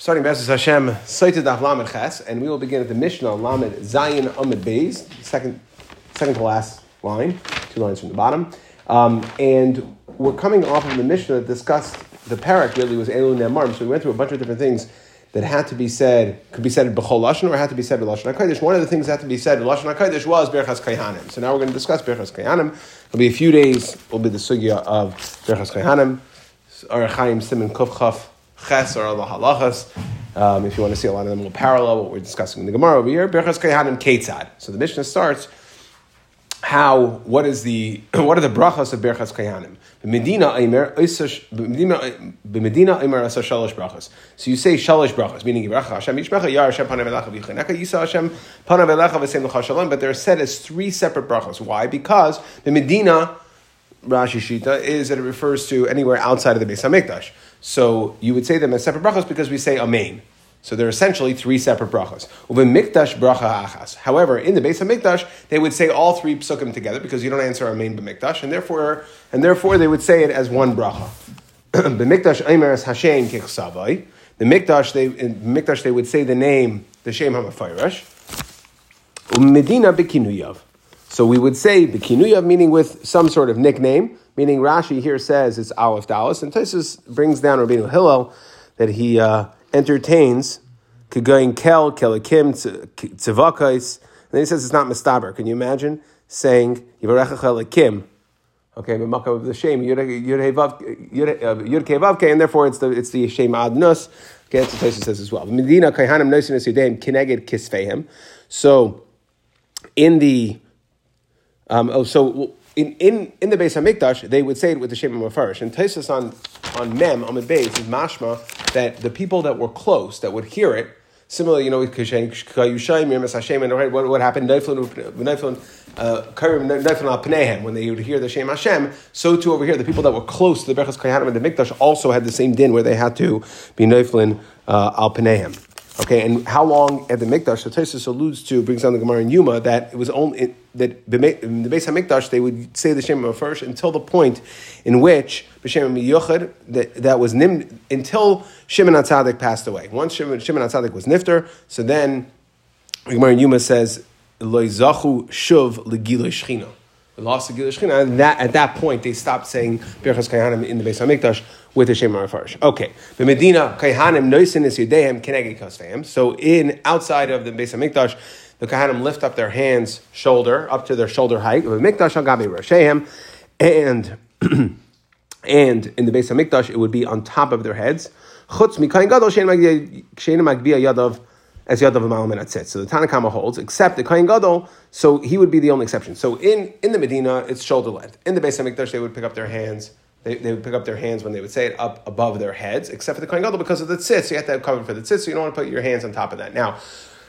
Starting B'ezras Hashem, Sotah Daf Lamed Ches, and we will begin at the Mishnah Lamed Zayin Amud Beis, second to last line, 2 lines from the bottom. And we're coming off of the Mishnah that discussed the parak really was Elu Ne'amar. So we went through a bunch of different things that had to be said, could be said in B'chol Lashon or had to be said in Lashon HaKodesh. One of the things that had to be said in Lashon HaKodesh was Birchas Kohanim. So now we're going to discuss Birchas Kohanim. It'll be a few days, will be the sugya of Birchas Kohanim, Orach Chaim Siman Kuf Chaf Ches or Allah Halachas. If you want to see a lot of them will parallel what we're discussing in the Gemara over here. Birchas Kohanim Ketzad. So the Mishnah starts what are the brachas of Birchas Kohanim? B'Medina Eimer asa shalosh brachas. So you say shalosh brachas, meaning Yivracha Hashem Yishmecha Yar Hashem Panav Elecha V'Yicheneka Yisa Hashem Panav Elecha V'Seim L'cha Shalom. But they're said as 3 separate brachas. Why? Because the Medina, Rashi Shita, is that it refers to anywhere outside of the Beis Hamikdash. So you would say them as separate brachas because we say Amen. So they're essentially 3 separate brachas. Mikdash bracha achas. However, in the Beis Hamikdash, they would say all 3 psukim together because you don't answer Amen b'Mikdash, and therefore they would say it as one bracha. B'Mikdash Eimer es Hashem kichsavai. The Mikdash they would say the name, the Shem HaMefarash. Medina b'kinuyav. So we would say b'kinuyav, meaning with some sort of nickname. Meaning Rashi here says it's Aleph Dallas, and Tosfos brings down Rabbeinu Hillel that he entertains Kegoyin Kel, Kelakim, Tzivakais, and then he says it's not Mistaber. Can you imagine saying Yivarecha Kelakim? Okay, but Makah of the Shem, Yud Kevavke, and therefore it's the Shem Adnus. Okay, that's what Tosfos says as well. Medina Kaihanim Nosinus Yudeim Kineged Kisfehem. So in the In the Beis Hamikdash, they would say it with the Shem HaMefarash. And Tosfos on Mem, Amud Beis, is mashma that the people that were close, that would hear it, similarly, with Kayushayim, Yermes Hashem, and what happened, when they would hear the Shem Hashem, so too over here, the people that were close to the Birchas Kohanim and the Mikdash also had the same din where they had to be Neiflin al Pneihem. Okay, and how long at the Mikdash? So Tosfos alludes to, brings down the Gemara in Yuma, that it was only that in the Beis Hamikdash they would say the Shem HaMefarash until the point in which B'Shem HaMiyuchad that was until Shimon HaTzadik passed away. Once Shimon HaTzadik was nifter, so then the Gemara in Yuma says Lo Zachu Shuv L'Gilui Shechina. The loss of Gilui Shechina, and at that point they stopped saying Birchas Kohanim in the Beis Hamikdash with the Shem HaMefarash. Okay, the Medina Kohanim Noisin Es Yudeim Keneged Kasfeim. So outside of the Beis Hamikdash, the Kohanim lift up their hands up to their shoulder height. The Mikdash Al Gabi Rasheim, and in the Beis Hamikdash it would be on top of their heads. Chutz Mikayin Gadol Shein Magbiya Yadav. As Yadav Ma'al Min Atzitz. So the Tanna Kama holds, except the Kohen Gadol, so he would be the only exception. So in the Medina, it's shoulder length. In the Beis Hamikdash, they would pick up their hands. They would pick up their hands when they would say it up above their heads, except for the Kohen Gadol because of the tzitz. So you have to have covered for the tzitz, so you don't want to put your hands on top of that. Now,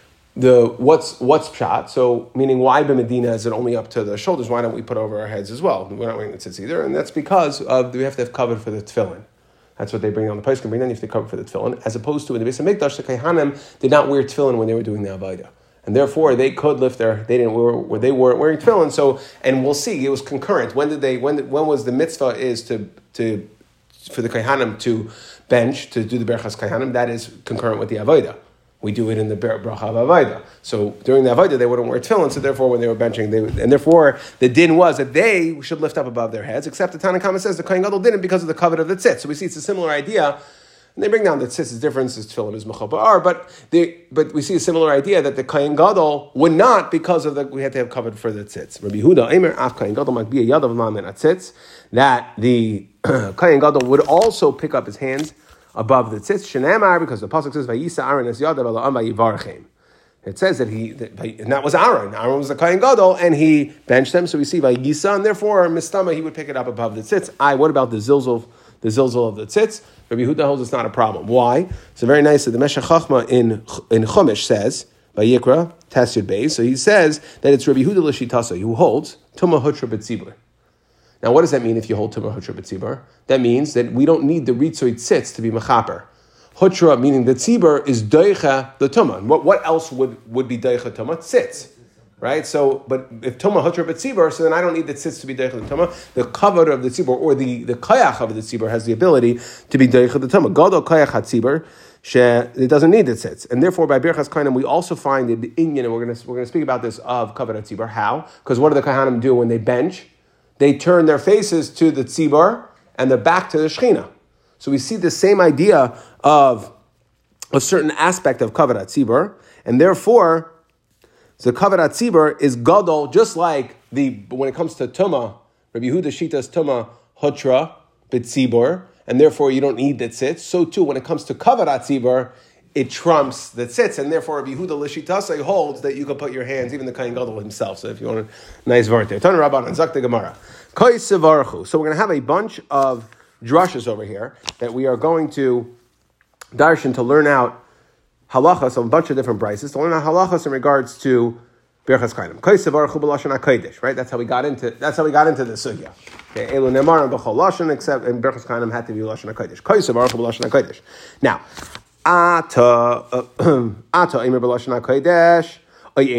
what's pshat? So meaning why by Medina is it only up to the shoulders? Why don't we put over our heads as well? We're not wearing the tzitz either, and that's because we have to have covered for the tefillin. That's what they bring on the place. Can bring down if they cover for the tefillin, as opposed to in the Beis Hamikdash, the Kohanim did not wear tefillin when they were doing the avodah, and therefore they could lift they weren't wearing tefillin. So, and we'll see, it was concurrent. When was the mitzvah is for the Kohanim to bench to do the Birchas Kohanim? That is concurrent with the avodah. We do it in the bracha of avodah. So during the avodah, they wouldn't wear tefillin. So therefore, when they were benching, and therefore the din was that they should lift up above their heads. Except the Tanna Kama says the Kohen Gadol didn't because of the covet of the tzitz. So we see it's a similar idea, and they bring down the tzitz's difference is tefillin is mechal ba'ar. But we see a similar idea that the Kohen Gadol would not because of we had to have covered for the tzitz. Rabbi Yehuda Eimer Af Kohen Gadol Magbiya Yadav Ma'al Min Atzitz, that the Kohen Gadol would also pick up his hands above the tzitz, Shenamar, because the pasuk says, "Vayisa Aaron es yadav ala'am vayivarchem." It says that and that was Aaron. Aaron was the Kohen Gadol, and he benched them. So we see Vayisa, and therefore Mistama he would pick it up above the tzitz. What about the zilzul of the tzitz? Rabbi Yehuda holds it's not a problem. Why? So very nice that the Meshech Chachma in Chumash says Vayikra Tesud Beis. So he says that it's Rabbi Yehuda l'shitasa who holds Tuma Hutra B'tzibur. Now, what does that mean if you hold Tumah Hutra B'tzibur? That means that we don't need the Ritzoy Tzitz to be Mechaper. Hutra, meaning the Tzibur, is Doicha the Tumah. What else would be Doicha Tumah? Tzitz. Right? So, but if Tumah Hutra B'tzibur, so then I don't need the Tzitz to be Doicha the Tumah. The cover of the Tzibur, or the Kayach of the Tzibur, has the ability to be Doicha the Tumah. Gadol Kayach HaTzibur, it doesn't need the tzitz. And therefore, by Birchas Kohanim, we also find the inyan, and we're going to speak about this, of Kavod HaTzibur. How? Because what do the Kohanim do when they bench? They turn their faces to the tzibur and their back to the Shechina. So we see the same idea of a certain aspect of Kavod HaTzibur, and therefore, the Kavod HaTzibur is gadol, just like when it comes to Tumah, Rabbi Yehuda Shita's Tumah Hutra B'tzibur, and therefore you don't need the tzitz. So too, when it comes to Kavod HaTzibur, it trumps the tzitz, and therefore Rabbi Yehuda L'Shitase holds that you can put your hands, even the Kohen Gadol himself. So if you want a nice vart there. Tana Rabbanan, Zakta Gemara. Koi Sevarchu. So we're going to have a bunch of drushes over here that we are going to darshan to learn out halachas of a bunch of different brises, to learn out halachas in regards to Birchas Kohanim. Koi Sevarchu b'lashon HaKodesh, right? That's how we got into the sugya. Okay, Elu Nemarim b'chol lashon, except in Birchas Kohanim had to be lashon HaKodesh. Koi Sevarchu b'lashon HaKodesh. Now, Ata Imer b'lashon HaKodesh. Maybe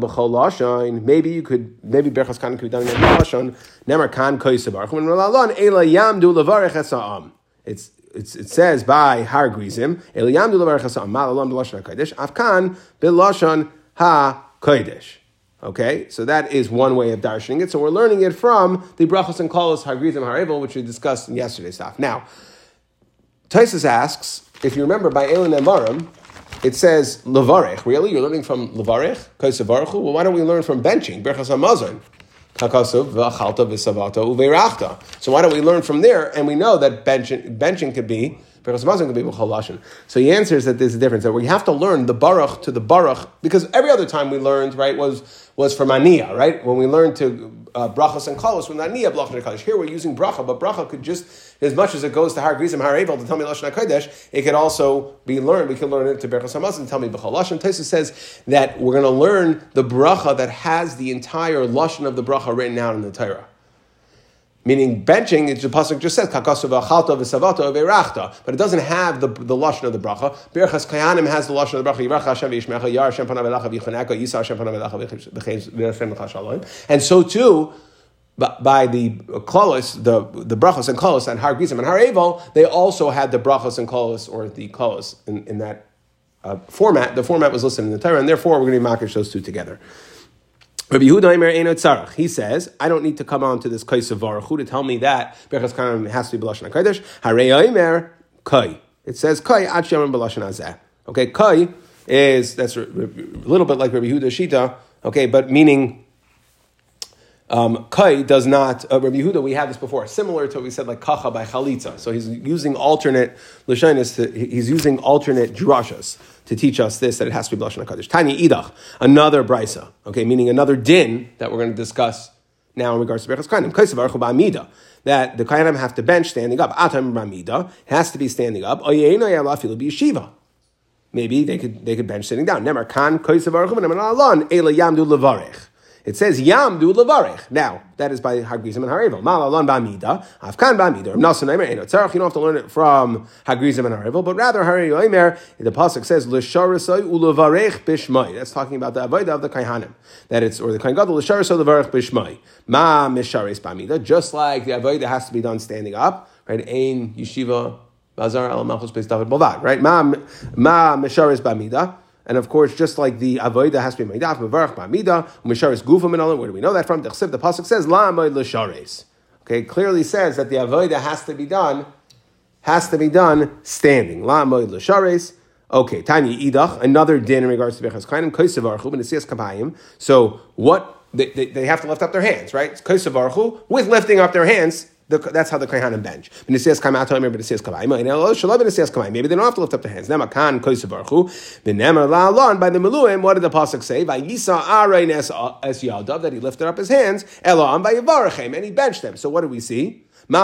Berchas Kohanim could be done in lashon. Nemar kan koyse baruch when rolalon ela yamdu levarech esam. It says by Har Grizim ela yamdu levarech esam malalon b'lashon hakodesh afkan b'lashon hakodesh. Okay, so that is one way of darshaning it. So we're learning it from the brachos and kolos Har Grizim Har Evel, which we discussed in yesterday's stuff. Now, Taisus asks, if you remember by Elin Nemarim, it says levarech. Really, you're learning from levarech, kaisavarchu. Well, why don't we learn from benching? Berchas hamazon, kakasav v'achalta v'savata uveirachta. So why don't we learn from there? And we know that benching could be berchas hamazon could be b'chol lashon. So he answers that there's a difference. That we have to learn the baruch to the baruch, because every other time we learned, right, was from aniyah, right? When we learned to brachas and kolos from aniyah blachon hakodesh. Here we're using bracha, but bracha could just, as much as it goes to Har Grizim Har Evel to tell me lashon hakodesh, it could also be learned. We can learn it to berchas hamazon and tell me b'chol lashon. Tosfos says that we're going to learn the bracha that has the entire lashon of the bracha written out in the Torah. Meaning benching, the pasuk just says kakasu v'achalta v'savata v'eirachta, but it doesn't have the lashon of the bracha. Birchas Kohanim has the lashon of the bracha. Yirach Hashem v'yishmecha, Yar Hashem panav elecha v'yichaneka, Yisa Hashem panav elecha v'chein l'cha shalom. And so too, by the klolos, the brachos and klolos and Har Grizim and Har Evel, they also had the brachos and klolos, or the klolos in that format. The format was listed in the Torah, and therefore we're going to makish those two together. Rabbi Yehuda Omer Eino Tzarach. He says, I don't need to come on to this Kaisav Baruchu to tell me that Berchas Kohanim has to be B'lashon HaKodesh. Harei Omer Kai. It says Kai Ad Shemar B'lashon Hazeh. Okay, Kai that's a little bit like Rabbi Yehuda Shita. Okay, but meaning Kai does not. Rabbi Yehuda, we had this before, similar to what we said, like Kacha by Chalitza. So he's using alternate Lashonis. He's using alternate drashas to teach us this, that it has to be B'lashon HaKodesh. Tanya Idach, another brisa, okay, meaning another din that we're going to discuss now in regards to Berchas Kohanim. Kaisav Baruch Ba'amida, that the Kohanim have to bench standing up. Atam Ba'amida has to be standing up. Oyeno Yala Filu B'Yeshiva. Maybe they could bench sitting down. Nemar Kan Kaisav Baruch Ba'Nemar Alon Ela Yamdu Levarech. It says Yamdu Levarech. Now, that is by Har Grizim and Har Evel. Malalon Ba'amida, Afkan Ba'amida. You don't have to learn it from Har Grizim and Har Evel, but rather Har Yomer, the pasuk says L'sharasai ulevarech bishmai. That's talking about the avodah of the Kohanim. That it's, or the Kohen Gadol L'sharasai ulevarech bishmai. Ma misharis Ba'amida. Just like the avodah has to be done standing up, right? Ein yeshiva bazar al malchus beis David Bovad, right? Ma misharis Ba'amida. And of course, just like the avodah has to be meidaf, mevarach ba'amida, u'misharis gufa min. Where do we know that from? The pasuk says la a'mod l'shares. Okay, clearly says that the avodah has to be done standing. La a'mod l'shares. Okay, tanya idach, another din in regards to Berchas Kohanim, kaisavarchu b'nesias kapayim. So what they have to lift up their hands, right? Kaisavarchu with lifting up their hands. That's how the Kohanim bench. Maybe they don't have to lift up their hands. By the Meluim, what did the pasuk say? That he lifted up his hands, and he benched them. So what do we see?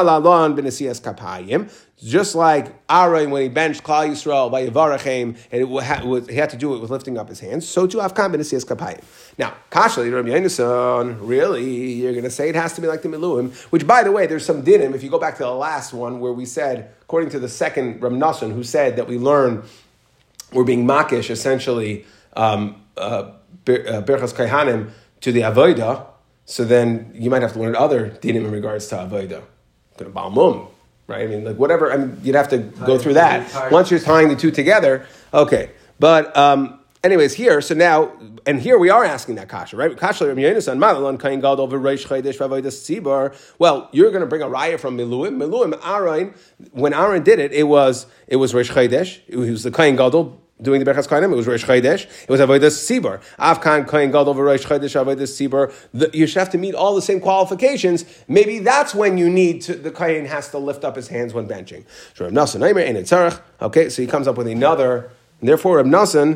Just like Aaron when he benched Klal Yisrael by Yevarachem, and he had to do it with lifting up his hands, so too Afkan b'nesiyas kapayim. Now, Kasha, Rabbi Yonason, really, you're going to say it has to be like the Miluim, which, by the way, there's some dinim. If you go back to the last one where we said, according to the second Rabbi Nassan, who said that we're being makish, essentially, Berchas Kohanim to the Avodah, so then you might have to learn other dinim in regards to Avodah. right? I mean, like whatever. I mean, you'd have to go through that once you're tying the two together. Okay, but anyways, here. So now, and here we are asking that kasha, right? Kasha Rabbi Yonasan Malalon Kain Gadol v'Reish Chodesh v'Avodas Tzibur. Well, you're going to bring a raya from Miluim. Miluim Aaron. When Aaron did it, it was Reish Chodesh. He was the Kain Gadol doing the Berachas Kohanim. It was Reish Chodesh. It was Avodas Tzibur. Avkan Kain Gadol v'Reish Chodesh Avodas Tzibur. You should have to meet all the same qualifications. Maybe that's when you need to. The Kain has to lift up his hands when benching. Okay, so he comes up with another. And therefore, Reb Nassan.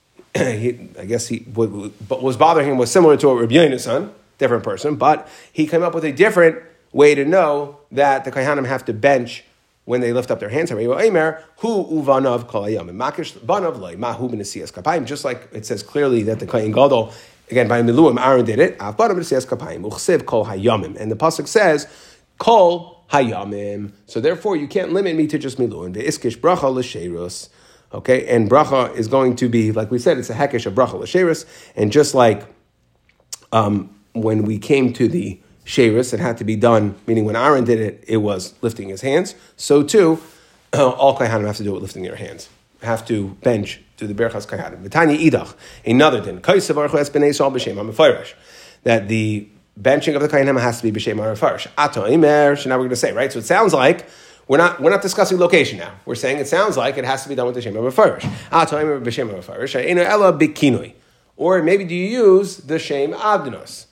But was bothering him was similar to what Rabbi Yonasan, different person, but he came up with a different way to know that the Kohanim have to bench when they lift up their hands. Just like it says clearly that the Kohen Gadol, again by Miluim, Aaron did it. And the pasuk says, Kol Hayamim. So therefore, you can't limit me to just Miluim. Okay, and bracha is going to be, like we said, it's a hekesh of bracha l'sheirus, and just like when we came to the sheirus, it had to be done, meaning when Aaron did it, it was lifting his hands, so too, all kohanim have to do it lifting their hands, have to bench to the berachas kohanim. V'tanya idach, another din, kaisav archu es b'nei Yisrael b'shem ha'mefarish, that the benching of the kohanim has to be b'shem ha'mefarish. Ato imer, so now we're going to say, right, so it sounds like, we're not discussing location now. We're saying it sounds like it has to be done with the Shem HaMefarish. Or maybe do you use the Shem Abdinos?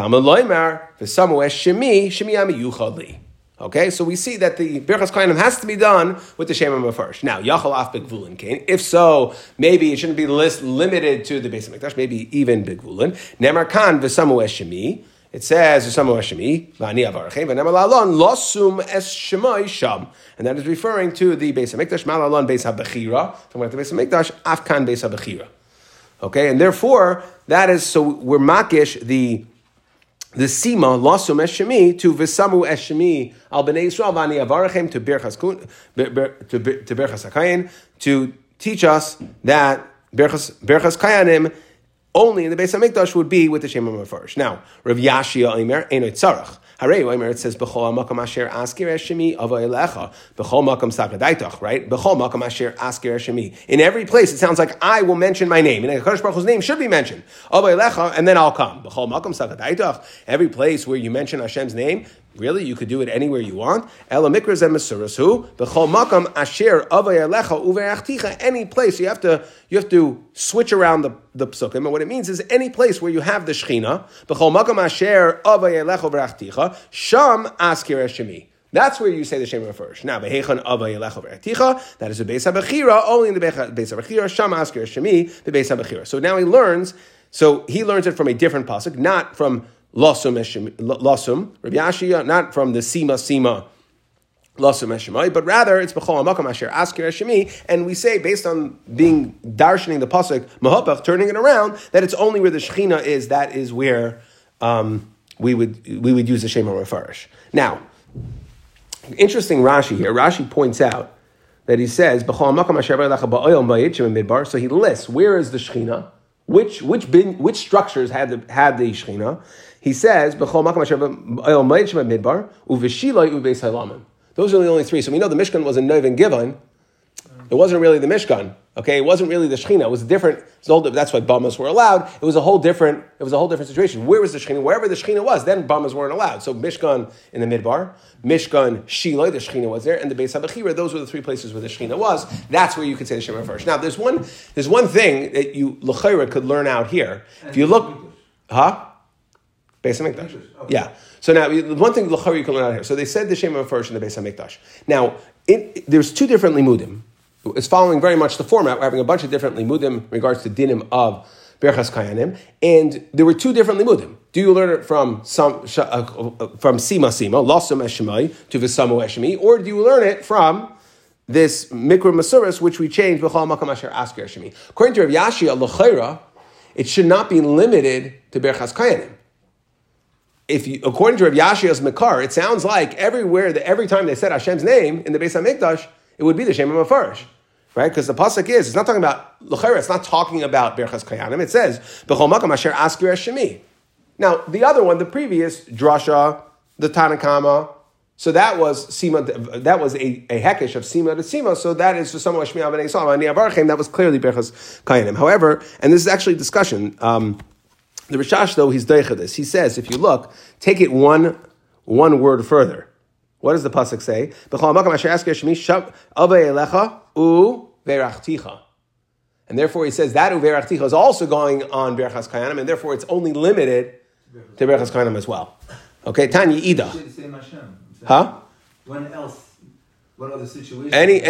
Okay, so we see that the Birchas Kohanim has to be done with the Shem HaMefarish. Now, Yachal Af B'Gvulin Kain. If so, maybe it shouldn't be limited to the Beis HaMikdash, maybe even B'Gvulin. Nemar Kan V'Samu Eshemi. It says, and that is referring to the Beis HaMikdash, Malalon Beis HaBechira, talking about the Beis HaMikdash, Afkan Beis HaBechira. Okay, and therefore, that is, so we're makish the Sima, Losum Eshemi, to Visamu Eshemi, Al B'nei Yisrael, Vani Avarachem, to Birchas HaKayin, to teach us that Birchas Kayanim, only in the Beis HaMikdash would be with the Shem HaMefarish. Now, Rav Yashia Omer, Eino Tzarach. Harei Omer, it says, B'chol HaMakom Asher Askir Eshemi Avo Elecha. B'chol Makom Sakadaitach, right? B'chol Makom Asher Askir Eshemi. In every place, it sounds like I will mention my name. And HaKadosh Baruch Hu's name should be mentioned. Avo Elecha, and then I'll come. B'chol Makom Sakadaitach. Every place where you mention Hashem's name, really, you could do it anywhere you want. Ela mikras and mesurasu b'chol makam asher avay alecha uve'achticha. Any place you have to switch around the psukim, and what it means is any place where you have the shechina b'chol makam asher avay alecha uve'achticha sham askir eshemi. That's where you say the Shem HaMefarish. Now, behechan avay alecha uve'achticha. That is the Beis HaBechira. Only in the Beis HaBechira sham askir eshemi the Beis HaBechira. So now he learns it from a different pasuk, not from Losum, Rabbi Yashia, not from the Sima, Losum Eshemai, but rather it's B'chol HaMakom Asher Askir Eshemi, and we say, based on being darshaning the pasuk, Mahopach, turning it around, that it's only where the Shechina is, that is where we would use the Shem HaMefarish. Now, interesting Rashi here. Rashi points out that he says, B'chol HaMakom Asher B'elecha Ba'oyel Ba'yitchim Midbar, so he lists, where is the Shechina? Which structures had the Shechina? He says, those are the only three. So we know the Mishkan was in Nov and Givon. It wasn't really the Mishkan. Okay, it wasn't really the Shechina. It was different. That's why Bamas were allowed. It was a whole different situation. Where was the Shechina? Wherever the Shechina was, then Bamas weren't allowed. So Mishkan in the Midbar, Mishkan Shiloh, the Shechina was there, and the Beis HaBechira. Those were the three places where the Shechina was. That's where you could say the Shem HaMefarish. Now, there's one thing that you l'chayra could learn out here. If you look, Beis HaMikdash. Okay. Yeah. So now, one thing l'chayra you can learn out here. So they said the Shem HaMefarish in the Beis HaMikdash. Now, there's two different limudim. It's following very much the format. We're having a bunch of different limudim in regards to dinim of Berchas Kayanim, and there were two different limudim. Do you learn it from Sima, Losum Eshemai, to Visamu Eshemi, or do you learn it from this Mikra Masuras, which we changed, B'chol Makam Asher Asker Eshemi? According to Rav Yashia, L'chaira, it should not be limited to Berchas Kayanim. According to Rav Yashia's Mekar, it sounds like every time they said Hashem's name in the Beis HaMikdash, it would be the Shem HaMefarish. Right? Because the pasuk it's not talking about l'chayra, it's not talking about Berchas Kayanim. It says B'chol Makam Asher Askir Eshemi. Now the other one, the previous drasha, the Tanakama, So that was Sima. That was a hekesh of Sima to Sima. So that is for someone Shmiya B'nei Yisrael Ani Avarchem. That was clearly Berchas Kayanim. However, and this is actually a discussion. The Rishash though he's deicha this. He says if you look, take it one word further. What does the pasuk say? B'chol makam asher asker shmi shav avei elecha u verachticha. And therefore he says that u verachticha is also going on Berchas Kayanim, and therefore it's only limited to Berchas Kayanim as well. Okay, Tanya Ida. Huh? When else? What other situation?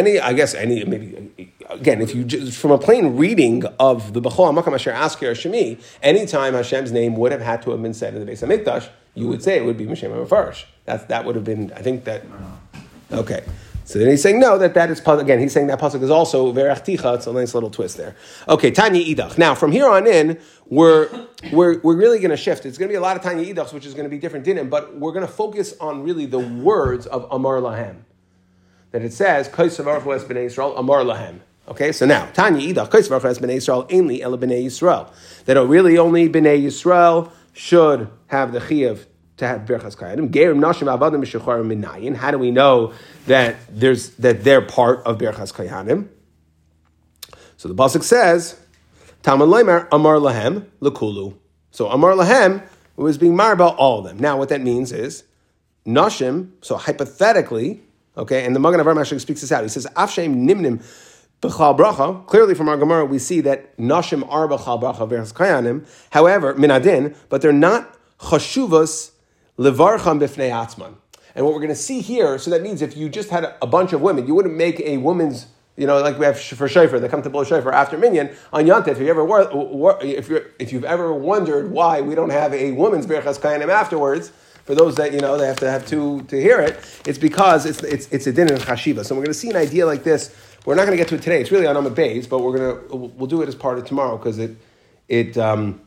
Maybe again, if you just, from a plain reading of the B'chol Hamakam Asher Asker Shemi, anytime Hashem's name would have had to have been said in the Beis Hamikdash, you would say it would be Mishem HaMefarish. That would have been. I think that. Okay. So then he's saying no. That is again. He's saying that pasuk is also verachticha. It's a nice little twist there. Okay, Tanya Idach. Now from here on in, we're really going to shift. It's going to be a lot of Tanya Idachs, which is going to be different dinim, but we're going to focus on really the words of Amar Lahem. That it says Kaisav Baruch es Bnei Yisrael Amar Lahem. Okay, so now Tanya Idach Kaisav Baruch es Bnei Yisrael Ainli Ela Bnei Yisrael. That really only Bnei Yisrael should have the chiyuv to have Berchas Kayanim. Gerim Nashim Avadim Mishacharim Minayin. How do we know that they're part of Berchas Kayanim? So the pasuk says, Talmud Leimer Amar Lahem Lekulu. So Amar Lahem was being mar about all of them. Now what that means is Nashim. So hypothetically, okay, and the Magen Avraham actually speaks this out. He says Afshem Nimnim B'chal Bracha. Clearly from our Gemara we see that Nashim are B'chal Bracha Berchas Kayanim. However, Minadin, but they're not Chashuvas Levarcham b'fnei atzman. And what we're going to see here, so that means if you just had a bunch of women, you wouldn't make a woman's, like we have for shofar, they come to blow shofar after minyan on Yontif. If you've ever wondered why we don't have a woman's Berchas Kayanim afterwards, for those that they have to have two to hear it, it's because it's a din in chashiva. So we're going to see an idea like this. We're not going to get to it today. It's really on Amud Beis, but we'll do it as part of tomorrow because it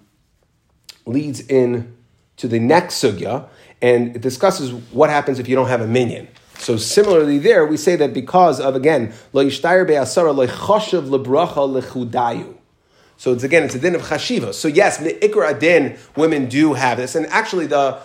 leads in to the next sugya, and it discusses what happens if you don't have a minyan. So similarly there, we say that because of, again, lo yishtayer be'asara lo choshev lebracha lechudayu. So it's a din of chashiva. So yes, ikra adin, women do have this, and actually the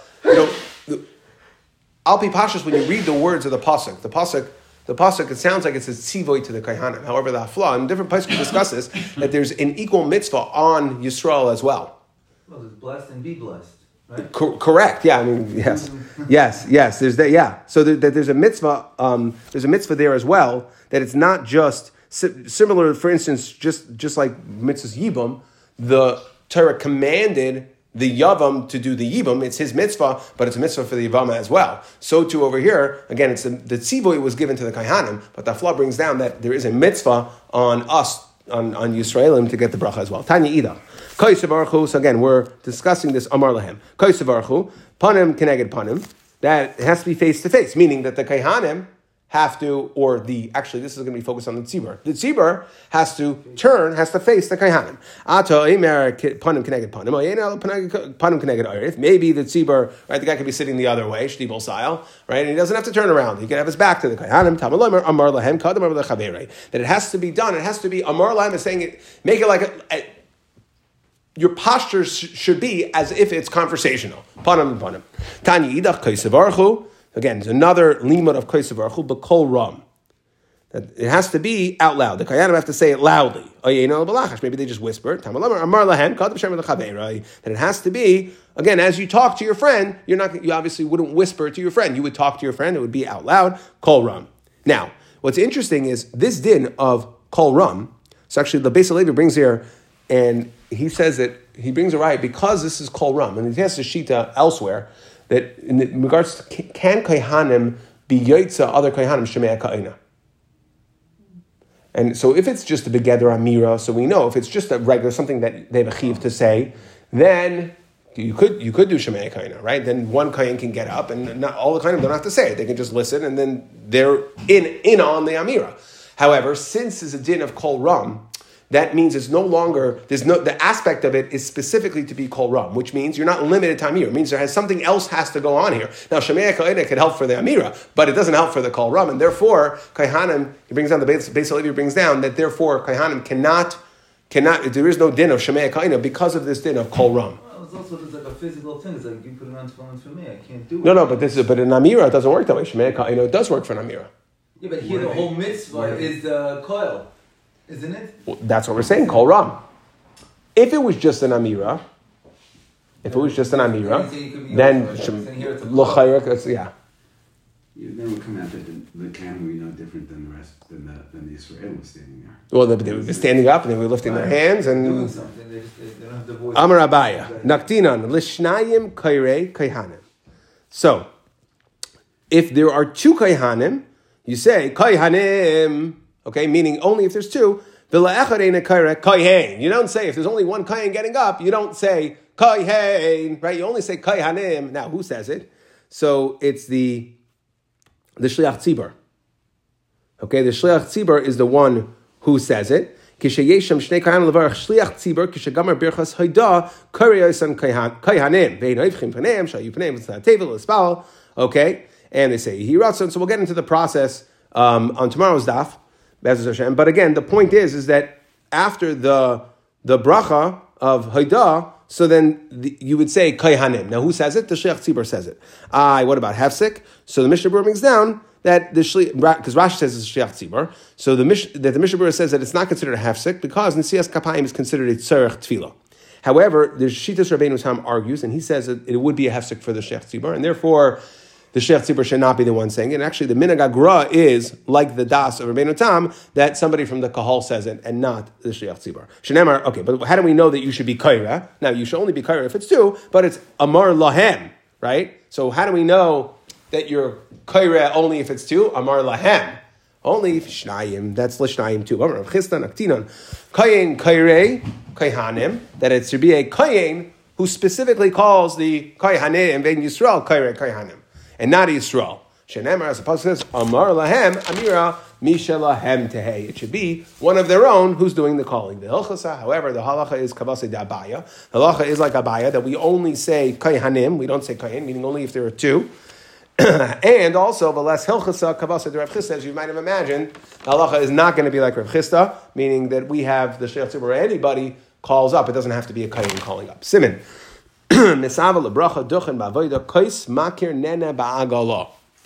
Alpi Pashas, when you read the words of the pasuk, it sounds like it's a tzivoy to the kaihanim. However, the hafla, and different places discuss this, that there's an equal mitzvah on Yisrael as well. Well, it's blessed and be blessed. Right? Correct. Yeah. I mean, yes. There's that. Yeah. So there's a mitzvah. There's a mitzvah there as well. That it's not just similar. For instance, just like mitzvahs yibum, the Torah commanded the yavam to do the yibum. It's his mitzvah, but it's a mitzvah for the yavama as well. So too over here, again, it's the tzivoy was given to the kaihanim, but the Hafla brings down that there is a mitzvah on us on Yisraelim to get the bracha as well. Tanya Ida. So again, we're discussing this Amar Lahem. Panim keneged panim. That it has to be face to face, meaning that the kaihanim have to, this is going to be focused on the tzibur. The tzibur has to face the kaihanim. Panim keneged panim. Maybe the tzibur, right? The guy could be sitting the other way, shtibel style, right? And he doesn't have to turn around. He can have his back to the kaihanim. Amar Lahem kadam amar lechavei. That it has to be done. It has to be Amar Lahem is saying it. Make it like your posture should be as if it's conversational. Panim panim. Tanya idach kaisavarchu. Again, it's another limud of kaisavarchu, but kol ram. That it has to be out loud. The kayanim have to say it loudly. Maybe they just whisper. That it has to be, again, as you talk to your friend, you obviously wouldn't whisper to your friend. You would talk to your friend. It would be out loud. Kol ram. Now, what's interesting is this din of kol ram. So actually, the Beis Halevi brings here, and he says that he brings a right because this is kol ram, and he has a shita elsewhere that in regards to can kaihanim be yotza other kaihanim shemei ka'ina. And so if it's just a begeder amira, so we know if it's just a regular something that they have a chiv to say, then you could do shemei ka'ina, right? Then one kain can get up, and not all the kainim don't have to say it; they can just listen, and then they're in on the amira. However, since it's a din of kol ram, that means it's no longer, the aspect of it is specifically to be kol ram, which means you're not limited to amira. It means something else has to go on here. Now, shemei ka'ina could help for the amira, but it doesn't help for the kol ram, and therefore, kaihanim, he brings down, the Beis Halevi brings down, that therefore, kaihanim cannot, there is no din of shemei ka'ina because of this din of kol ram. Well, it's also there's like a physical thing. It's like you put it on for me. I can't do it. No, but in Amira it doesn't work that way. Shemei Ka'ino, it does work for an Amira. Yeah, but here the whole mitzvah is the coil, isn't it? Well, that's what we're saying. Kol Ram. If it was just an Amira, then L'chayra, yeah. Then would come out that the canon would be no different than the rest than the Israel was standing there. Well, they would be standing up and they were lifting their hands and doing something. They don't have the voice. Amar Abaya, Naktinan, Lishnayim Kairei Kaihanim. So, if there are two Kaihanim, you say Kaihanim, okay, meaning only if there's two. You don't say if there's only one Kayan getting up, you don't say Kaihain, right? You only say Kaihanim. Now, who says it? So it's the Shliach Tzibur. Okay, the Shliach Tzibur is the one who says it. Kishayesham Shnei Kayan Levarach Shliach Tzibur Kishagamar Birchas Hayda Kariyos Kaihanim Vein Oivchim Paneim Shayu Paneim V'Tzad Tevel L'Spal. Okay, and they say he wrote. So we'll get into the process on tomorrow's daf. But again, the point is that after the bracha of Hayda, so then you would say Kaihanim. Now, who says it? The Shliach Tzibur says it. What about Hefsek? So the Mishnah Berurah brings down that because Rashi says it's Shliach Tzibur, so the Mishnah Berurah says that it's not considered a Hefsek because Nesias Kapayim is considered a Tzarech Tefillah. However, the Shitas Rabbeinu Tam argues, and he says that it would be a Hefsek for the Shliach Tzibur, and therefore the Shliach Tzibur should not be the one saying it. And actually, the Minhag HaGra is like the Das of Rabbeinu Tam, that somebody from the Kahal says it, and not the Shliach Tzibur. Shenemar, okay, but how do we know that you should be Kaira? Now, you should only be Kaira if it's two, but it's Amar Lahem, right? So how do we know that you're Kaira only if it's two? Amar Lahem. Only if Shnayim, that's Lishnayim too. Amar Chistan Aktinon. Kayin Kairei, Kaihanim, that it should be a Kayin who specifically calls the Kaihanim, Ben Yisrael Kairei Kaihanim. And not Yisrael. Shenemar, as the pasuk says, Amar lahem, Amira, Misha lahem tehei. It should be one of their own who's doing the calling. The hilchasa, however, the halacha is kavase de Abaya. The halacha is like Abaya, that we only say kaihanim, we don't say kayin, meaning only if there are two. And also, the less hilchasa, kavase de Rav Chisda, as you might have imagined, the halacha is not going to be like Rav Chisda, meaning that we have the Shliach Tzibur, anybody calls up, it doesn't have to be a kayin calling up. Siman. Misava lebracha duchen ba'avoda kais makir nena ba'agala.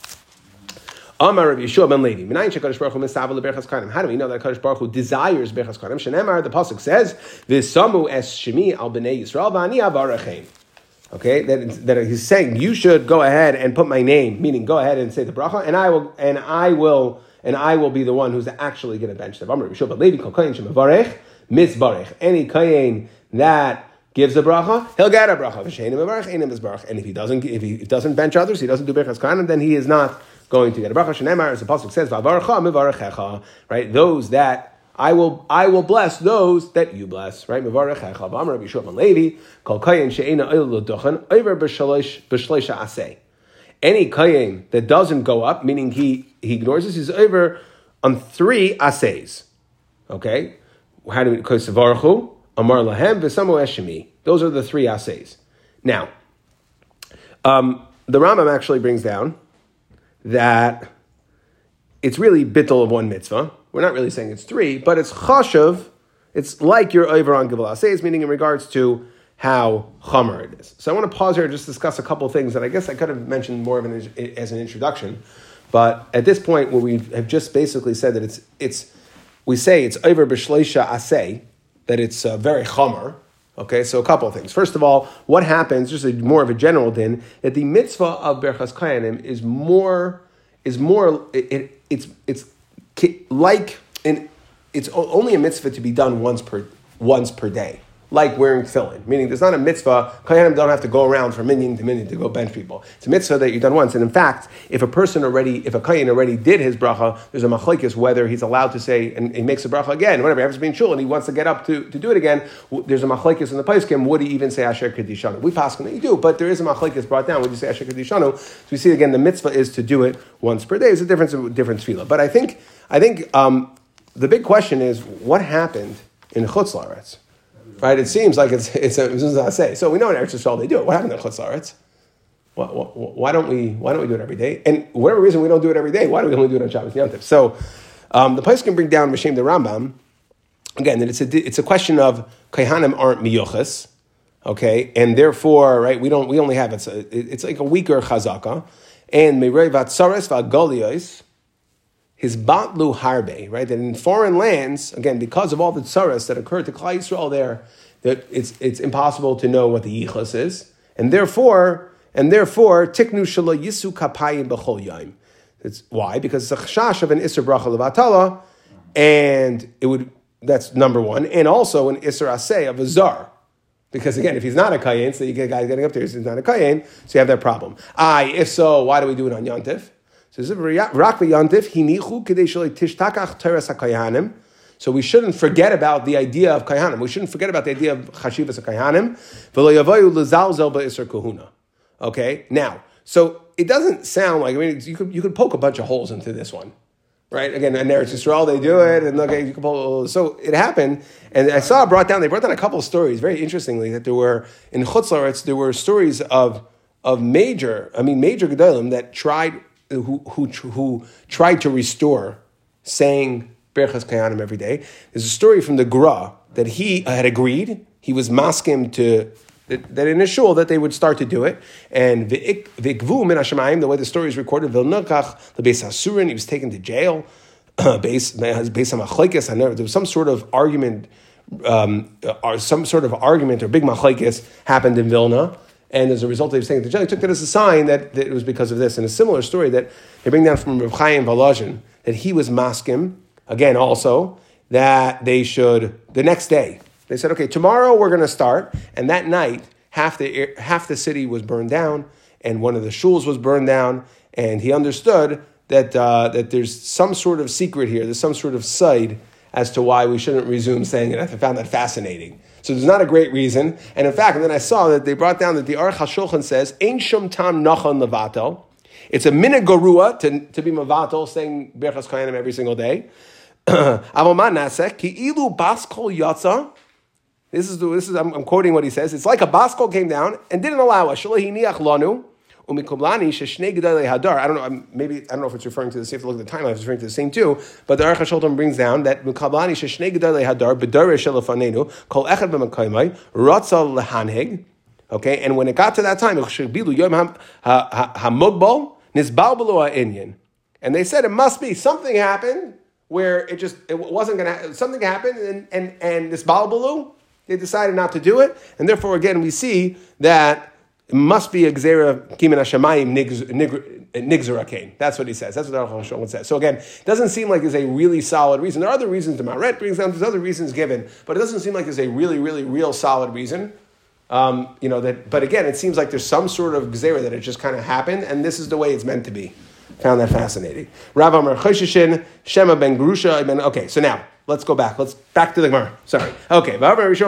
Amar Rabbi Yeshua ben Levi. Minayin shekadosh baruch hu misava leberchas kanim. How do we know that Kadosh Baruch Hu desires berchas kanim? Shenemar, the pasuk says, "V'samu es shemi al bnei Yisrael v'ani avarachem." Okay, that he's saying you should go ahead and put my name, meaning go ahead and say the bracha, and I will be the one who's actually going to bench them. Amar Rabbi Yeshua ben Levi kol kayin shemavarech mitzbarech. Any kayin that gives a bracha, he'll get a bracha. And if he doesn't bench others, he doesn't do berchas kanim, then he is not going to get a bracha. Shenemar, as the pasuk says, right? Those that I will bless those that you bless, right? Any kayin that doesn't go up, meaning he ignores this, is over on 3 asays. Okay, how do we? Amar lahem v'samu eshemi. Those are the 3 asays. Now, the Rambam actually brings down that it's really bittul of 1 mitzvah. We're not really saying it's 3, but it's chashav. It's like you're over on givul asays, meaning in regards to how chamer it is. So I want to pause here and just discuss a couple of things that I guess I could have mentioned more of as an introduction. But at this point, where we have just basically said that we say it's over b'shleisha asay, that it's very chamer. Okay, so a couple of things. First of all, what happens, just more of a general din, that the mitzvah of Berchas Kayanim is it's only a mitzvah to be done once per day. Like wearing tefillin, meaning there's not a mitzvah. Kayanim don't have to go around from minyan to minyan to go bench people. It's a mitzvah that you've done once. And in fact, if a kayan already did his bracha, there's a machlokes whether he's allowed to say, and he makes a bracha again, whatever, he happens to be in shul and he wants to get up to do it again, there's a machlokes in the poskim, would he even say Asher Kedishanu? We pass that you do, but there is a machlokes brought down, would you say Asher Kedishanu? So we see again, the mitzvah is to do it once per day. It's a different tefillah. But I think the big question is, what happened in Chutz La'aretz? Right, it seems like it's a say. So we know in Eretz Yisrael they do it. What happened in Chutz La'aretz? Why don't we do it every day? And whatever reason we don't do it every day, why do we only do it on Shabbos Yom Tov? So the place can bring down Mashem the Rambam again that it's a question of Kaihanim aren't miyuchas. Okay, and therefore, right, we only have it's like a weaker chazaka, and mirei vatzares v'agolios, his batlu harbe, right? That in foreign lands, again, because of all the tsaras that occurred to Klal Yisrael there, that it's impossible to know what the yichus is, and therefore tiknu shelo yisu kapayim b'chol yaim. It's why? Because it's a chashash of an isser bracha levatala, and that's number one, and also an isser aseh of a zar. Because again, if he's not a kayin, so you get a guy getting up there, he's not a kayin, so you have that problem. If so, why do we do it on Yantif? So So we shouldn't forget about the idea of kayhanim. We shouldn't forget about the idea of chashivas of kayhanim. Okay, now, so it doesn't sound like, you could poke a bunch of holes into this one. Right? Again, in Eretz Yisrael, they do it, and you can pull. So it happened, and I saw they brought down a couple of stories, very interestingly, that there were, in Chutz La'aretz, there were stories of major Gedolim that who tried to restore saying Berachas Kayanim every day. There's a story from the Gra that he had agreed, he was maskim to, that in a shul that they would start to do it, and v'ikvu min hashamayim, the way the story is recorded, v'ilnukach l'beis hasurin, he was taken to jail, based on machlekes. There was some sort of argument, or big machlekes happened in Vilna, and as a result, he was taken to jail. He took that as a sign that it was because of this. And a similar story that they bring down from Rav Chaim Volozhin, that he was maskim again also that they should the next day. They said, okay, tomorrow we're going to start. And that night, half the city was burned down, and one of the shuls was burned down. And he understood that there's some sort of secret here. There's some sort of side as to why we shouldn't resume saying it. I found that fascinating. So there's not a great reason. And in fact, and then I saw that they brought down that the Aruch HaShulchan says, Ein shum tam nachon levatel. It's a minute gorua to be mavatel, saying Berachas Kohanim every single day. Aval ma naseh ki ilu bas kol yatsa. This is I'm quoting what he says. It's like a baskol came down and didn't allow us. Shelo hiniach lanu umikublani sheshnei gedolei hadar. I don't know if it's referring to this. You have to look at the timeline. It's referring to the same too. But the Aruch HaShulchan brings down that mikublani sheshnei gedolei hadar b'darish shelafanenu kol echad b'makaymai ratza lehanhig. Okay, and when it got to that time, shegbilu yom hamugbal nisbal below ha'inyan, and they said it must be something happened where it wasn't going to. Something happened, and nisbal below. They decided not to do it, and therefore, again, we see that it must be a gzera kimin hashamayim nigzera kain. That's what he says. That's what the Aruch HaShulchan says. So again, it doesn't seem like there's a really solid reason. There are other reasons. The Maret brings down. There's other reasons given, but it doesn't seem like there's a really, really, real solid reason. But again, it seems like there's some sort of gzera that it just kind of happened, and this is the way it's meant to be. Found that fascinating. Rav Amar Choshishin Shema ben Grusha. Okay, so now. Let's go back. Let's back to the Gemara. Sorry. Okay. Rav Amar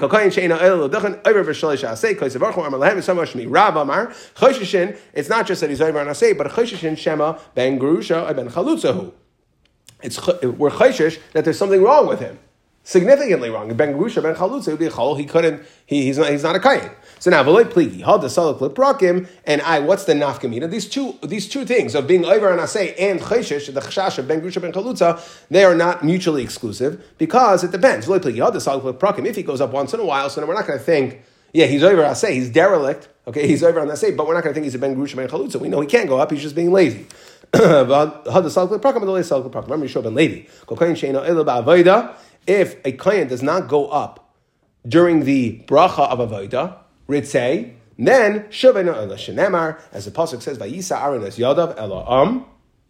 Choshishin. It's not just that he's over on Asay, but Choshishin Shema ben Grusha ben Chalutzahu. We're Choshish that there's something wrong with him. Significantly wrong. Ben Grusha ben Chalutza would be a Chol. He's not a Kayin. So now, V'loy Pligi, Had the Salak Leprakim, and what's the Nafkamina? These two things of being over on Asay and Cheshish, the Chashash of Ben Grusha ben Chalutza, they are not mutually exclusive because it depends. V'loy Pligi, Had the Salak Leprakim, if he goes up once in a while, so then we're not going to think, yeah, he's over on Asay, he's derelict, okay, he's over on Asay, but we're not going to think he's a Ben Grusha ben Chalutza. We know he can't go up, he's just being lazy. Had the Salak Leprakim, the Salak Leprakim. Remember, Yishua ben Levi. If a kohen does not go up during the bracha of avodah, ritzei, then shuvena ela shenemar, as the pasuk says, vayisa Aaron es yadav ela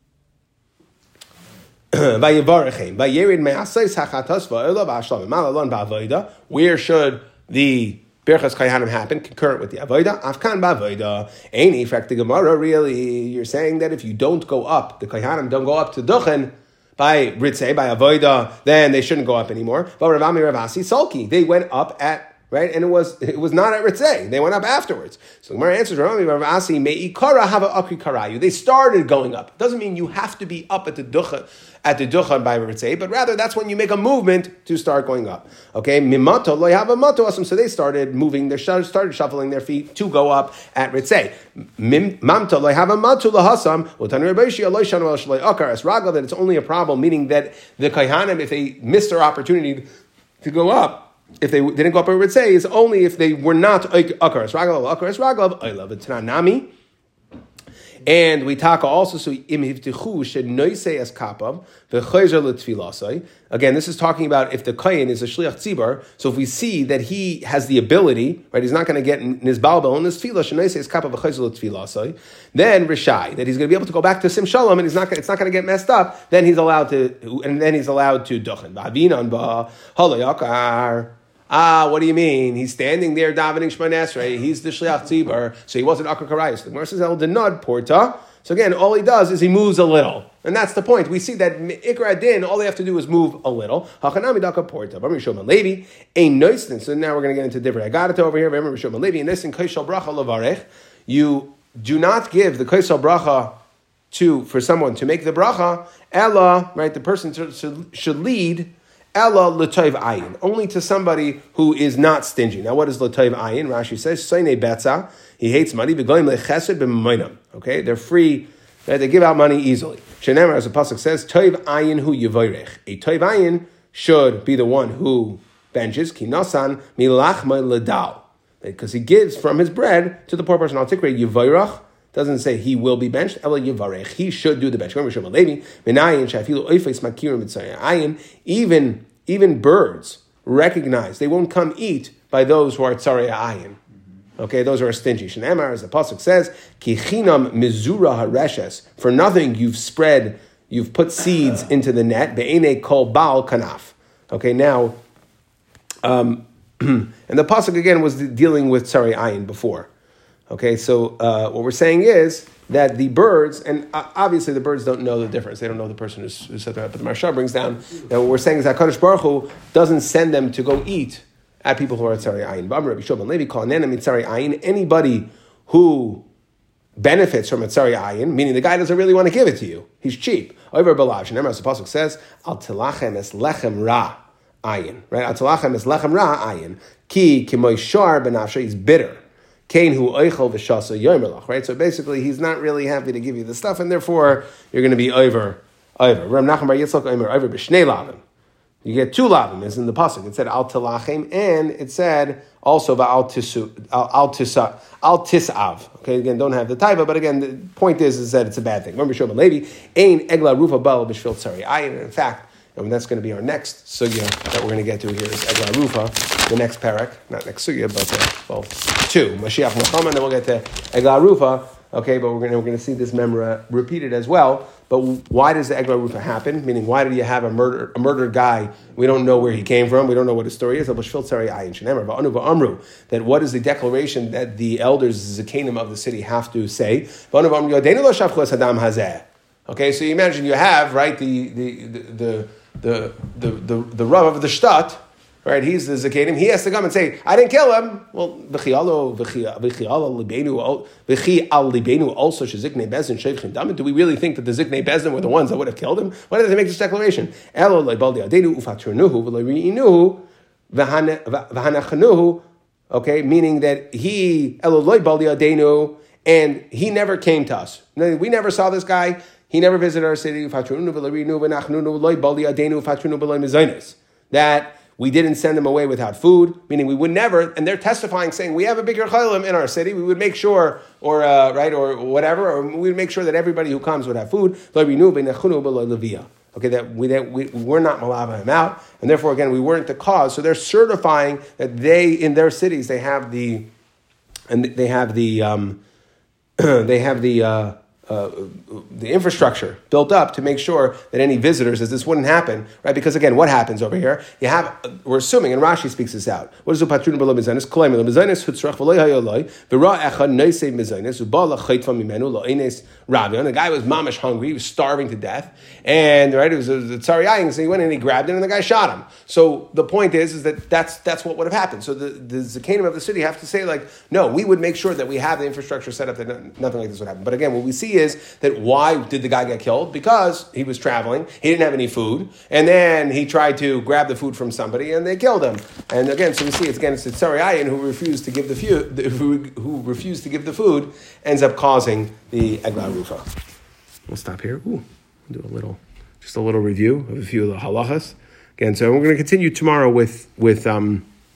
vayivarechem vayerid me'asais hachatos va'ela v'ashlam malalon ba'avodah. Where should the Berachas Kohanim happen concurrent with the avodah? Afkan ba'avodah. Ain't effect the Gemara really? You're saying that if you don't go up, the Kohanim don't go up to duchen by Ritzei, by Avodah, then they shouldn't go up anymore. But Rav Ami, Rav Asi, Salki, they went up at, right, and it was not at Ritzei. They went up afterwards. So the Gemara answers, Rav Ami, Rav Asi, Me'ikara hava akri karayu. They started going up. It doesn't mean you have to be up at the Duchan by Ritzei, but rather that's when you make a movement to start going up. Okay, Mimato lo yava mato asum. So they started moving, they started shuffling their feet to go up at Ritzei. Mamto lo yava mato lahasam utan Rabbi lo shanu el shloi akar as raga, that it's only a problem, meaning that the Kohanim, if they miss their opportunity to go up, if they didn't go up, I would say, is only if they were not akaras raglav, I love it. Tanami. And we talk also, so im hivtichu shenoisei es kapav v'chayzer l'tfilasai. Again, this is talking about if the kohen is a shliach tzibur. So if we see that he has the ability, right, he's not going to get in his balbel in his tefillah shenoisei es kapav v'chayzer l'tfilasai. Then rishai, that he's going to be able to go back to sim shalom, and it's not going to get messed up. Then he's allowed to duchen. V'avinan ba halayakar. What do you mean? He's standing there davening Shema Esrei. He's the shliach tzibur, so he wasn't akar karayis. The Gemara says el denad porta. So again, all he does is he moves a little, and that's the point. We see that ikra din, all they have to do is move a little. Hachanami daka porta. Bami Rishon Levi ein noistin. So now we're going to get into different. I got it over here. Remember Rishon Levi noistin kaishal bracha lavarech. You do not give the kaishal bracha for someone to make the bracha. Ella, right? The person should lead. Ella l'toiv ayin, only to somebody who is not stingy. Now, what is l'toiv ayin? Rashi says, "Soine betza." He hates money. V'goyim lechesed b'moinam. Okay, they're free. They give out money easily. Shenemar, as the pasuk says, "Toiv ayin hu yivorech." A toiv ayin should be the one who benches. Kinasan milachma ledal, because he gives from his bread to the poor person. I'll take away yivorach. Doesn't say he will be benched. Ela yivarech. He should do the bench. Even birds recognize they won't come eat by those who are tzarei ayin. Okay, those who are stingy. Shneimar, as the pasuk says, ki chinam mizura hareshes. For nothing you've put seeds into the net. Be'enei kol baal kanaf. Okay, now, and the pasuk again was dealing with tzarei ayin before. Okay, so what we're saying is that the birds, and obviously the birds don't know the difference. They don't know the person who said that. But the Maharsha brings down that what we're saying is that HaKadosh Baruch Hu doesn't send them to go eat at people who are tzarei ayin. Anybody who benefits from a tzarei ayin, meaning the guy doesn't really want to give it to you. He's cheap. Over balav. Remember, as the pasuk says, "Al tilachem es lechem ra ayin." Right? Al tilachem es lechem ra ayin. Ki kimoy shar benafshe. He's bitter. Kain hu oichel v'shasa yomerlach, right? So basically, he's not really happy to give you the stuff, and therefore you're going to be over. Rav Nachman bar Yitzchak omer over b'shnei lavim. You get 2 lavim, as in the pasuk. It said al tilachem, and it said also al tisav. Okay, again, don't have the taiva, but again, the point is that it's a bad thing. Remember, Shlomo Levi ein egla rufa bal b'shvil tzarei ayin. In fact, and that's going to be our next sugya that we're going to get to here is egla rufa. The next parak, not next sugya, but 2 Mashiach Muhammad, and then we'll get to Eglah Rufa. Okay, but we're going to see this memra repeated as well. But why does the Eglah Rufa happen? Meaning, why do you have a murdered guy? We don't know where he came from. We don't know what his story is. That what is the declaration that the elders, the kingdom of the city, have to say? Okay, so you imagine you have right the Rav of the Shtat. Right, he's the Zakanim. He has to come and say, "I didn't kill him." Well, v'chi al libenu also sheziknei bezdin sheivchim damim. Do we really think that the ziknei bezdin were the ones that would have killed him? Why did they make this declaration? Elo leibaldi adenu ufaturnuhu v'leinuhu v'hanachanuhu. Okay, meaning that he elo leibaldi adenu, and he never came to us. We never saw this guy. He never visited our city. Ufaturnuhu v'leinuhu v'nachnunu leibaldi adenu ufaturnuhu v'leimizaynis. That we didn't send them away without food, meaning we would never, and they're testifying saying, we have a bigger chaylim in our city, we would make sure, or whatever, or we would make sure that everybody who comes would have food. Okay, that we're not malava him out, and therefore, again, we weren't the cause. So they're certifying that they, in their cities, they have the infrastructure built up to make sure that any visitors, as this wouldn't happen, right? Because again, what happens over here? We're assuming, and Rashi speaks this out. What is the patrun below mezainis? Kolayim below mezainis hutzrach v'loy hayoloi v'ra echad neisei mezainis u'ba lachaytva mimenu lo'enes ravion. The guy was mamish hungry, he was starving to death, and right, it was the tzarei ayin, so he went and he grabbed him, and the guy shot him. So the point is that that's what would have happened. So the zakanim of the city have to say like, no, we would make sure that we have the infrastructure set up that nothing like this would happen. But again, what we see is that why did the guy get killed? Because he was traveling, he didn't have any food, and then he tried to grab the food from somebody, and they killed him. And again, so we see it's the tzarei ayin who refused to give the food, ends up causing the eglah rufa. We'll stop here. Do a little review of a few of the halachas. Again, so we're going to continue tomorrow with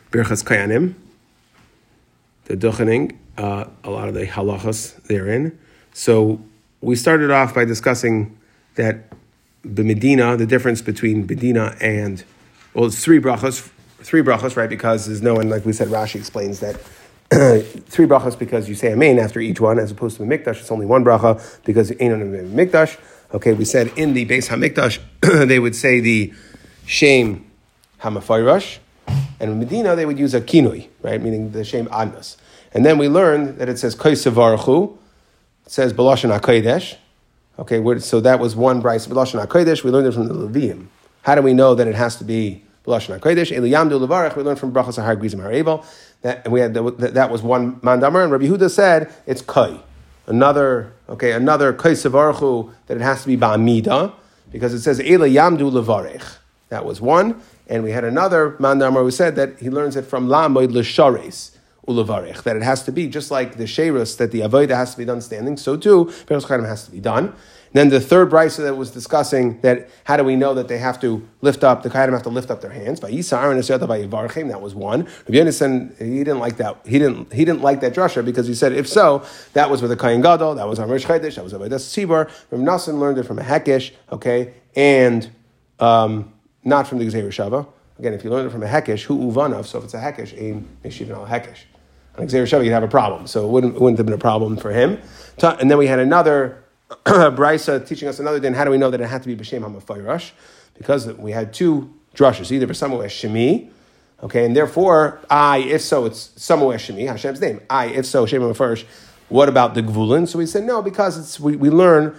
Birchas Kayanim, the Duchening, a lot of the halachas therein. So we started off by discussing that the Medina, the difference between Medina and, well, it's three brachas, right? Because there's no one, like we said, Rashi explains that three brachas because you say amen after each one, as opposed to the mikdash, it's only one bracha because ain't on the mikdash. Okay, we said in the Beis HaMikdash, they would say the Shem HaMafayrash, and in Medina they would use a kinui, right, meaning the Shem Adnas. And then we learned that it says Kaisavarchu, it says B'lashon HaKodesh. Okay, so that was one brayso B'lashon HaKodesh. We learned it from the Leviim. How do we know that it has to be B'lashon HaKodesh? Eliyamdu Levarech, we learned from Brachas Ahar Grizim Haravel. And we had that was one mandamar, and Rabbi Yehuda said it's Kai. Another Kaisavarchu, that it has to be Ba'amida, because it says Eliyamdu Levarech. That was one. And we had another mandamar who said that he learns it from Lamoid L'Shares Ulevarech, that it has to be just like the Sheirus, that the Avodah has to be done standing, so too, Birchas Kohanim has to be done. And then the third brayso that was discussing that how do we know that they have to lift up, the Kohanim have to lift up their hands? By Yisar and Esyata by Yivarchim, that was one. Rabbi Yonasan, he didn't like that. He didn't like that drasha because he said if so, that was with a Kohen Gadol, that was on Rosh Chodesh, that was Avodas Tzibur. Rabbi Nassan learned it from a Hekesh, okay, and not from the Gzeir Shava. Again, if you learn it from a Hekesh, hu uvanav, so if it's a Hekesh, ein meshiv al Hekesh. On Gzeir Shava, you'd have a problem. So it wouldn't have been a problem for him. And then we had another brayso teaching us another din. How do we know that it had to be b'shem hamafayrash? Because we had two drushes, either b'samu eshemi, okay, and therefore, if so, it's samu eshemi, Hashem's name. If so, shem hamafayrash. What about the gvulin? So we said no, because we learn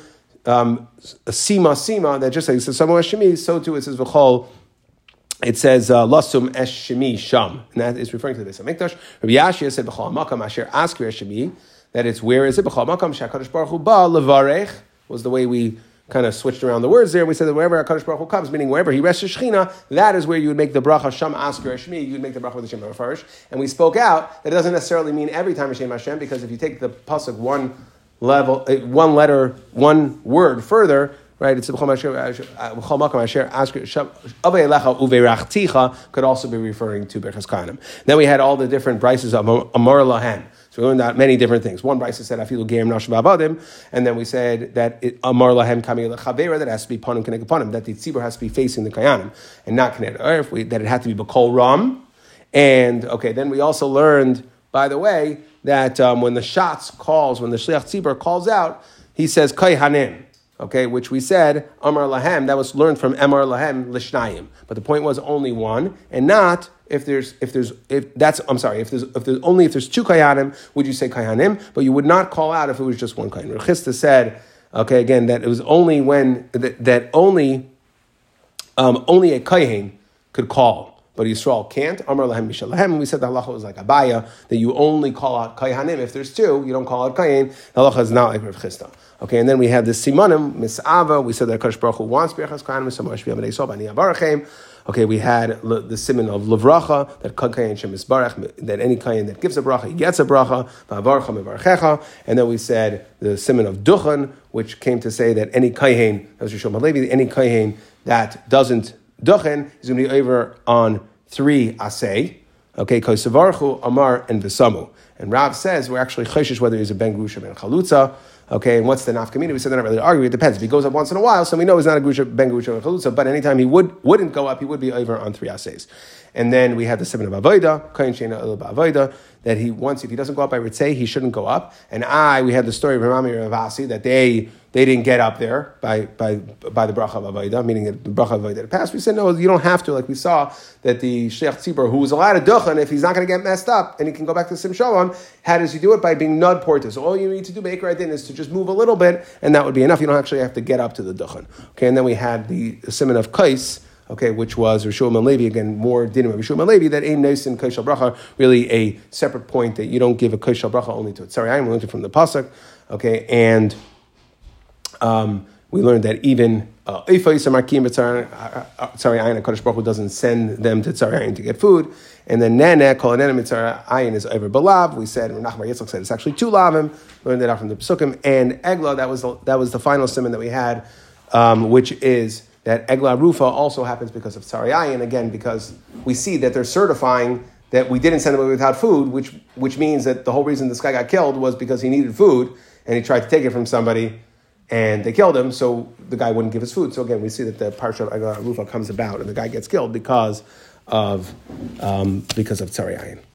sima, that just like it says samu eshemi, so too it says v'chol. It says lasum eshemi sham, and that is referring to the Beis Hamikdash. Rabbi Yashia said b'chol makam asher askir eshemi, that it's where is it b'chol makam shakadosh baruch hu ba levarech, was the way we kind of switched around the words there. We said that wherever HaKadosh Baruch Hu comes, meaning wherever he rests his Shechina, that is where you would make the bracha sham askir eshemi. You would make the bracha with the Shem HaFarish. And we spoke out that it doesn't necessarily mean every time Hashem Hashem, because if you take the pasuk one letter, one word further. Right, it's could also be referring to Birchas Kohanim. Then we had all the different brises of Amar Lahem. So we learned out many different things. One brise said Afilu Gerim Nashim Avadim, and then we said that Amar Lahem Kamil Chavera, that has to be Panim Keneged Panim, that the tzibur has to be facing the Kayanim and not Keneged Earth. That it had to be B'Kol Ram, and then we also learned, by the way, that when the Shliach Tzibur calls out, he says Kai Hanim. Okay, which we said, Amar Lahem, that was learned from Amar Lahem Lishnayim. But the point was only one, and not if there's two Kayanim, would you say Kayanim? But you would not call out if it was just one Kayan. Rechista said, okay, again, that it was only when, only a Kayan could call. But Yisrael can't. Amar Lahem Mishal Lahem. And we said the halacha was like Abaya, that you only call out Kayanim. If there's two, you don't call out Kayin. The halacha is not like Rav Chisda. Okay, and then we have the Simanim, Mis'ava. We said that HaKadosh Baruch Hu wants Birchas Kohanim, so much B'Yam Eisov, Ani Avarachem. Okay, we had the Siman of Levracha, that Kayin Shem Misbarach, that any Kayin that gives a bracha, he gets a bracha, V'Avarcha Mevarchecha. And then we said the Siman of Duchan, which came to say that any Kayin, that was Rishon Halevi, any Kayin that doesn't Duchen is going to be over on 3 asay. Okay, Kosavarchu, Amar, and Vesamu. And Rav says we're actually chayshish whether he's a ben grusha ben chalutza. Okay, and what's the nafkamina? We said they're not really arguing. It depends. If he goes up once in a while, so we know he's not a ben grusha ben chalutza. But anytime he wouldn't go up, he would be over on 3 asays. And then we have the Siman of Avodah, Kain Sheina Elu Ba'Avodah, that if he doesn't go up by Ritzei, he shouldn't go up. And we had the story of Ramami Ravasi that they didn't get up there by the bracha of Avodah, meaning that the bracha of Avodah passed. We said, no, you don't have to. Like we saw that the Shliach Tzibur, who was allowed to duchen, if he's not going to get messed up, and he can go back to Sim Shalom, how does he do it? By being nud porta. So all you need to do, Be'ikar Adin, is to just move a little bit, and that would be enough. You don't actually have to get up to the duchen. Okay, and then we had the Siman of Kais, okay, which was Rishon Levi, again, more dinim of Rishon Levi, that ein noisin koshel bracha, really a separate point that you don't give a koshel bracha only to it. Sorry, I'm learning from the pasuk, okay, and we learned that even Tzarayin, Kadosh Baruch Hu doesn't send them to Tzarayin to get food, and then Nene, Kol Nene Mitzarayin is over Balav. We said, Nachman Yitzchak said it's actually 2 lavim. Learned that out from the Pesukim, and Egla, that was the final simon that we had, which is that Egla Rufa also happens because of Tzarayin, again, because we see that they're certifying that we didn't send him away without food, which means that the whole reason this guy got killed was because he needed food and he tried to take it from somebody and they killed him, so the guy wouldn't give his food. So again, we see that the Parsha Rufa comes about and the guy gets killed because of Tzari Ayin.